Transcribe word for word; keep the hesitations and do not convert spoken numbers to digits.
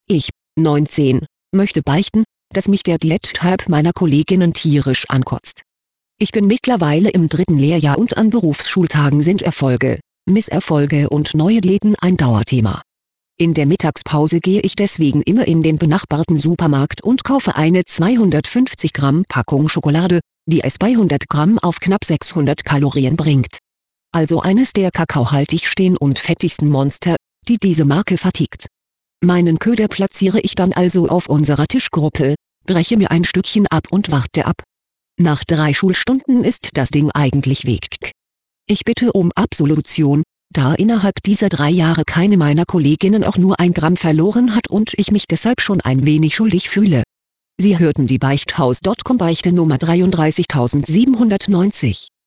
Ich, neunzehn, möchte beichten, dass mich der Diättyp meiner Kolleginnen tierisch ankotzt. Ich bin mittlerweile im dritten Lehrjahr und an Berufsschultagen sind Erfolge, Misserfolge und neue Diäten ein Dauerthema. In der Mittagspause gehe ich deswegen immer in den benachbarten Supermarkt und kaufe eine zweihundertfünfzig Gramm Packung Schokolade, die es bei hundert Gramm auf knapp sechshundert Kalorien bringt. Also eines der kakaohaltig stehen und fettigsten Monster, die diese Marke vertickt. Meinen Köder platziere ich dann also auf unserer Tischgruppe, breche mir ein Stückchen ab und warte ab. Nach drei Schulstunden ist das Ding eigentlich weg. Ich bitte um Absolution, da innerhalb dieser drei Jahre keine meiner Kolleginnen auch nur ein Gramm verloren hat und ich mich deshalb schon ein wenig schuldig fühle. Sie hörten die Beichthaus Punkt com Beichte Nummer dreiunddreißigtausendsiebenhundertneunzig.